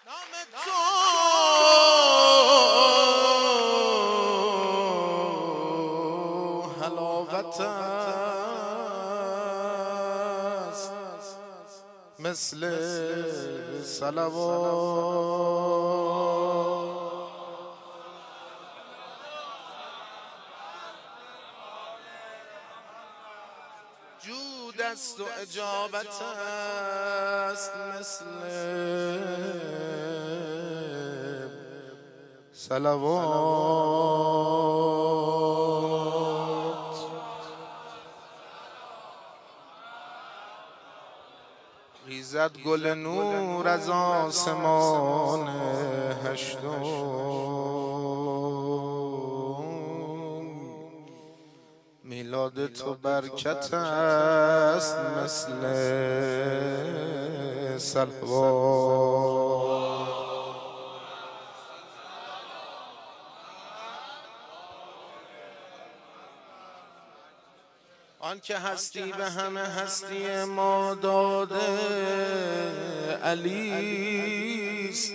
حلاوت است مثل صلوات، جود است و اجابت است مثل صلوات. ریزد گل نور از آسمان هشتم، میلاد تو برکت است مثل صلوات. آن که هستی به همه هستی ما داده علیست،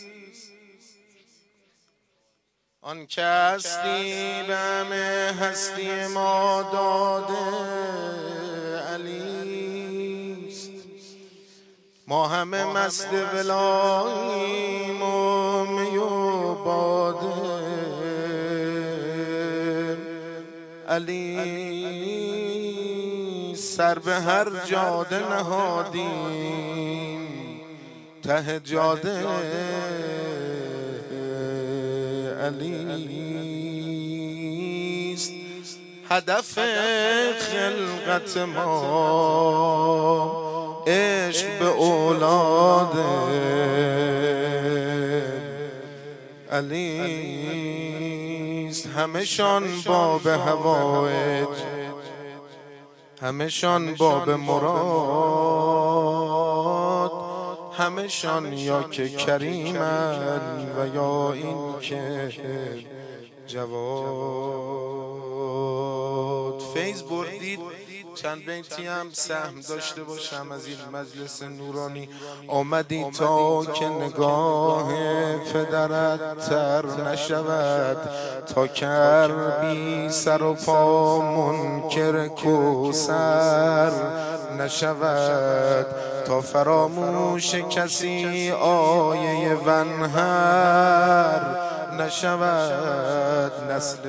آن که هستی به همه هستی ما داده علیست. ما همه مست ولاییم و می و باده علی، سر به هر جاده نهادیم ته جاده علیست. هدف خلقت ما عشق به اولاد علیست. همشان باب حوائج، همشان باب مراد، همشان یا که کریمن و یا این که جواد. فیض بردید چند بیتی هم سهم داشته باشم از این مجلس نورانی. آمدی تا که نگاه پدرت تر نشود، تا کربی سر و پا منکر کوثر نشود، تا فراموش کسی آیه ونهر نشود. نسل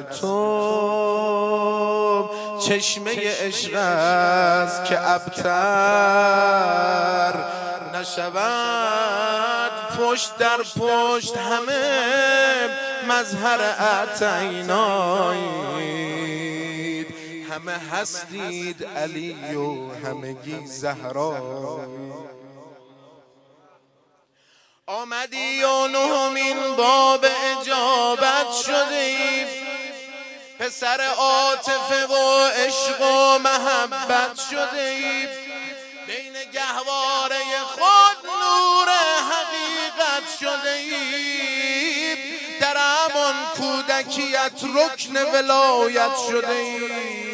تو چشمه عشق است که ابتر نشود. پشت در پشت همه مظهر اعتینایید، همه هستید علی و همگی زهرا. آمدی و نهمین باب اجابت شدیم، پسر عاطفه و عشق و محبت شدیم. بین گهواره خود نور حقیقت شدیم، در همان کودکیت رکن ولایت شدیم.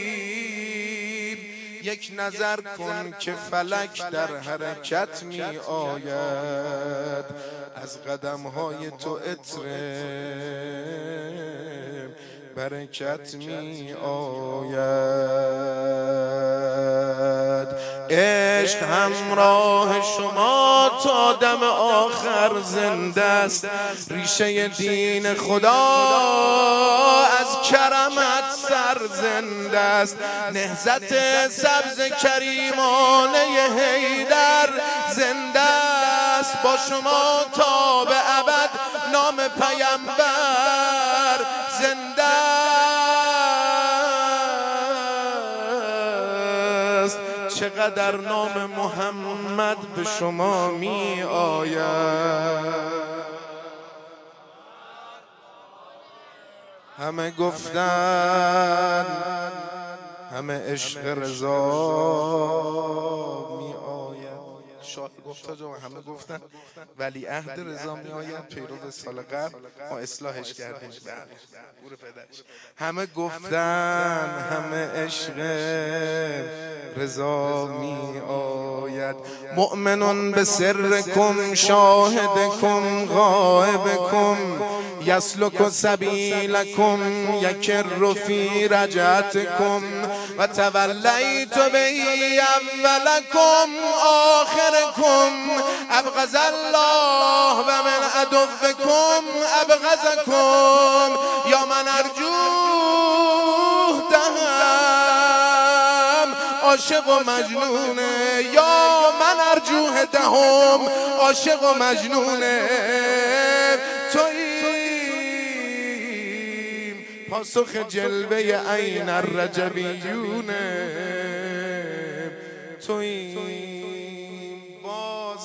یک نظر کن که فلک در حرکت می آید، از قدمهای تو عطر برکت می آید. عشق همراه شما تا دم آخر زنده است، ریشه دین خدا از کرمت سر زنده است. نهضت سبز کریمانه حیدر زنده است، با شما تا به ابد نام پیامبر زنده است. چقدر نام محمد به شما می آید. همه گفتن همه عشق رضا می آید. گفت تا جا همه گفتن ولیعهد رضا می آید پیرو سال قبل ما اصلاحش کردیم. گور پدرش همه گفتن همه عشق رضا می آید. مؤمنون به سرکم شاهدکم غائبکم یسلک سبیلکم یکر فی رجعتکم و تولیت بی اولکم آخرکم ابغض الله و من عدوکم ابغضکم یا من ارجوه دهم عاشق و مجنونه یا من ارجوه دهم عاشق و مجنونه توییم پاسخ جلوه عین الرجبیونه توییم باز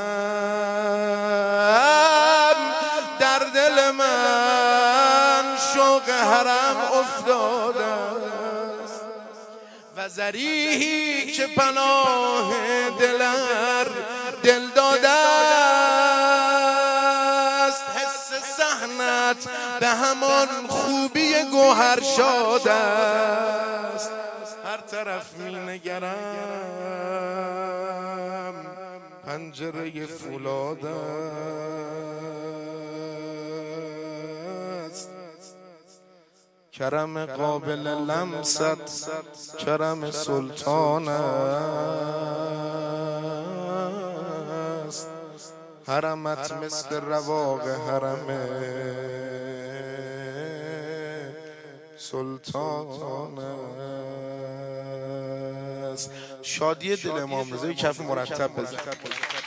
هم در دل من شوق حرم افتاده است و ذریحی که پناه دل داده است. حس صحنت به همان خوبی گوهر شاده است. هر طرف می نگرم پنجره فولاد است. کرم قابل لمست کرم سلطان است. حرمت مثل رواق حرم سلطان است. شادی دل امام رضا کف مرتب بزن.